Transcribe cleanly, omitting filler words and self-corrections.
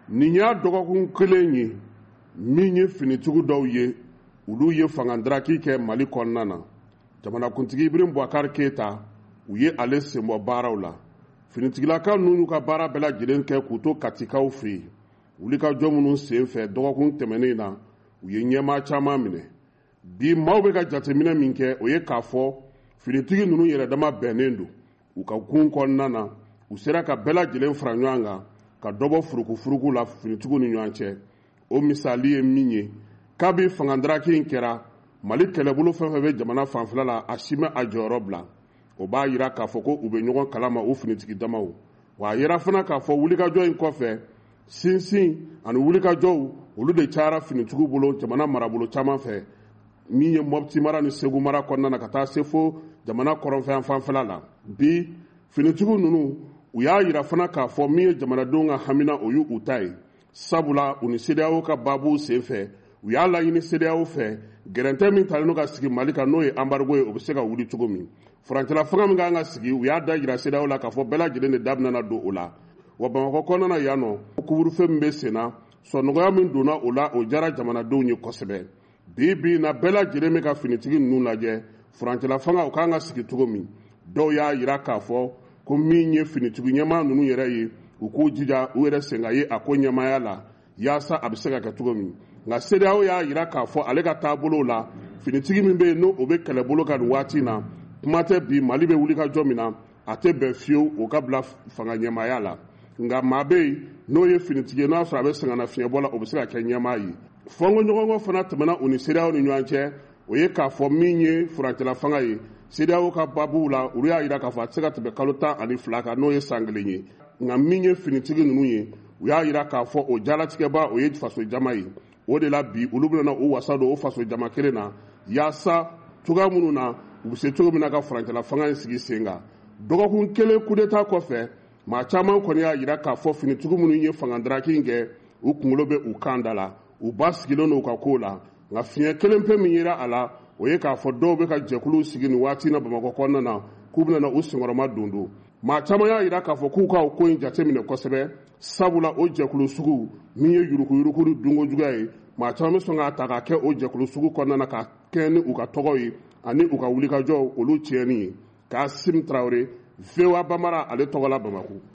nin y'a dɔgɔkun kelen ye min ye finitigiw dɔw ye olu ye fangadaraki kɛ Mali kɔnɔna na. Jamanakuntigi Ibrahim Boubacar Keita u ye ale senbɔ baaraw la. Finitigilakaw n'u ka baara bɛɛ lajɛlen kɛ k'u to katikaw fɛ yen. Wulikajɔ minnu sen fɛ dɔgɔkun tɛmɛnen na u ye ɲɛmaa caman minɛ. Bi maaw bɛ ka jateminɛ min kɛ o ye k'a fɔ finitigi ninnu yɛrɛdama bɛnnen don. U ka gun kɔnɔna na u sera ka bɛɛ lajɛlen fara ɲɔgɔn kan ka dɔbɔ furukufuruku la finitigiw ni ɲɔgɔn cɛ. O misali ye min ye kabi fangadaraki in kɛra Mali kɛlɛbolo fɛn fɛn bɛ jamana fanfɛla la a si ma a jɔyɔrɔ bila. O b'a yira k'a fɔ ko u bɛ ɲɔgɔn kalama o finitigi damaw. Wa a yira fana k'a fɔ wulikajɔ in kɔfɛ sinsin ani wulikajɔw olu de cayara finitigiw bolo jamana marabolo caman fɛ min ye Mopti mara ni Segu mara kɔnɔna na ka taa se fo jamana kɔrɔnfɛn fanfɛla la. Bi finitigiw ninnu u y'a yira fana k'a fɔ min ye jamanadenw ka hamina o y'u u ta ye. Sabula u ni CEDEAO ka baabu sen fɛ u y'a laɲini CEDEAO fɛ gɛrɛntɛ min talen no ka sigi Mali kan n'o ye embargo ye o bɛ se ka wuli cogo min. Furancɛla fanga min kan ka sigi u y'a da yira CEDEAO la k'a fɔ bɛɛ lajɛlen de da bɛna don o la. Wa Bamakɔ kɔnɔna na yan nɔ couvre-feu min bɛ sen na sɔnɔgɔya min donna o la o diyara jamanadenw ye kosɛbɛ. Bi na bɛɛ lajɛlen bɛ ka finitigi ninnu lajɛ furancɛla fanga o kan ka sigi cogo min. Dɔw y'a yira k'a fɔ ko min ye finitigi ɲɛmaa ninnu yɛrɛ ye u k'u jija u yɛrɛ sen ka ye a ko ɲɛmaaya la yaasa a bɛ se ka kɛ cogo min. Nka CEDEAO y'a yira k'a fɔ ale ka taabolo la finitigi min bɛ yen n'o bɛ kɛlɛbolo kan nin waati na kuma tɛ bi Mali bɛ wulikajɔ min na a tɛ bɛn fiyewu o ka bila fanga ɲɛmaaya la. Nka maa bɛ yen n'o ye finitigi ye n'a sɔrɔ a bɛ sɛgɛnna fiɲɛbɔ la o bɛ se ka kɛ ɲɛmaa ye. Fɔnkɔɲɔgɔnkɔ fana tɛmɛna u ni CEDEAO ni ɲɔgɔn cɛ o ye k'a fɔ min ye furancɛla fanga ye CEDEAO ka baabuw la olu y'a yira k'a fɔ a tɛ se ka tɛmɛ kalo 12 kan n'o ye san kelen ye. Nka min ye finitigi ninnu ye u y'a yira k'a fɔ o jalatigɛba o ye faso jama ye. O de la bi olu bɛna u wasa don o faso jama kelen na yaasa cogoya minnu na u bɛ se cogo min na ka furancɛla fanga in sigi sen kan. Dɔgɔkun kelen coup d'État kɔfɛ maa caman kɔni y'a yira k'a fɔ finitigi minnu ye fangadaraki in kɛ u kunkolo bɛ u kan da la u ba sigilen n'u ka ko la. Nka fiɲɛ kelen pe min yera a la o ye k'a fɔ dɔw bɛ ka jɛkuluw sigi nin waati na Bamakɔ kɔnɔna na k'u bɛna u senkɔrɔma don. Maa caman y'a yira k'a fɔ k'u ka o ko in jateminɛ kosɛbɛ sabula o jɛkulu sugu min ye yuruguyurugu ni dunkojuguya ye maa caman bɛ sɔn k'a ta k'a kɛ o jɛkulu sugu kɔnɔna na ka kɛ ni u ka tɔgɔ ye ani u ka wulikajɔ olu tiɲɛni ye. K'a Sim Traoré VOA Bambara ale tɔgɔ la Bamako.